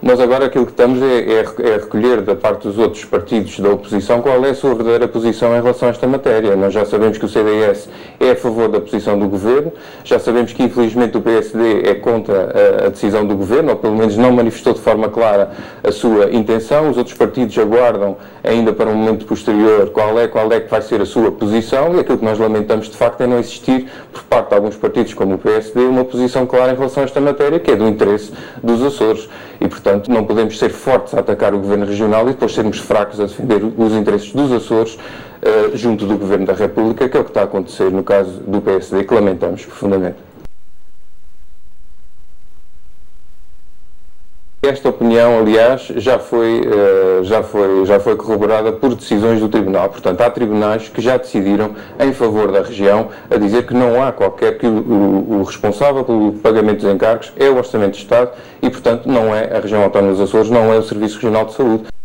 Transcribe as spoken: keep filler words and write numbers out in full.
Nós agora aquilo que estamos é, é, é recolher da parte dos outros partidos da oposição qual é a sua verdadeira posição em relação a esta matéria. Nós já sabemos que o C D S é a favor da posição do Governo, já sabemos que infelizmente o P S D é contra a, a decisão do Governo, ou pelo menos não manifestou de forma clara a sua intenção. Os outros partidos aguardam ainda para um momento posterior qual é, qual é que vai ser a sua posição, e aquilo que nós lamentamos de facto é não existir por parte de alguns partidos como o P S D uma posição clara em relação a esta matéria, que é do interesse dos Açores. E, portanto, não podemos ser fortes a atacar o Governo Regional e depois sermos fracos a defender os interesses dos Açores uh, junto do Governo da República, que é o que está a acontecer no caso do P S D, que lamentamos profundamente. Esta opinião, aliás, já foi, já, foi, já foi corroborada por decisões do Tribunal. Portanto, há tribunais que já decidiram em favor da região, a dizer que não há qualquer, que o, o, o responsável pelo pagamento dos encargos é o Orçamento de Estado e, portanto, não é a região autónoma dos Açores, não é o Serviço Regional de Saúde.